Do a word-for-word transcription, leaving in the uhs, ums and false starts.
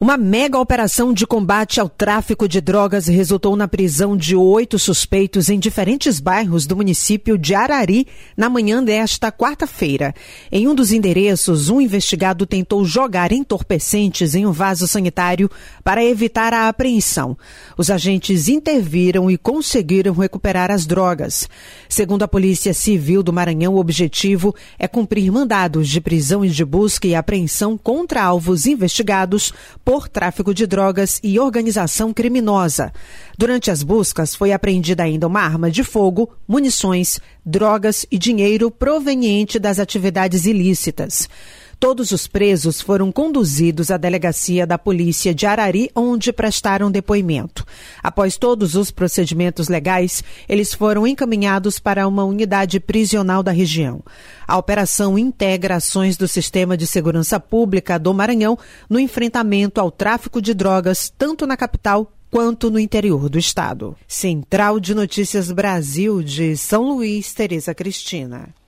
Uma mega operação de combate ao tráfico de drogas resultou na prisão de oito suspeitos em diferentes bairros do município de Arari na manhã desta quarta-feira. Em um dos endereços, um investigado tentou jogar entorpecentes em um vaso sanitário para evitar a apreensão. Os agentes interviram e conseguiram recuperar as drogas. Segundo a Polícia Civil do Maranhão, o objetivo é cumprir mandados de prisão e de busca e apreensão contra alvos investigados por tráfico de drogas e organização criminosa. Durante as buscas, foi apreendida ainda uma arma de fogo, munições, drogas e dinheiro proveniente das atividades ilícitas. Todos os presos foram conduzidos à delegacia da Polícia de Arari, onde prestaram depoimento. Após todos os procedimentos legais, eles foram encaminhados para uma unidade prisional da região. A operação integra ações do Sistema de Segurança Pública do Maranhão no enfrentamento ao tráfico de drogas, tanto na capital quanto no interior do estado. Central de Notícias Brasil de São Luís, Tereza Cristina.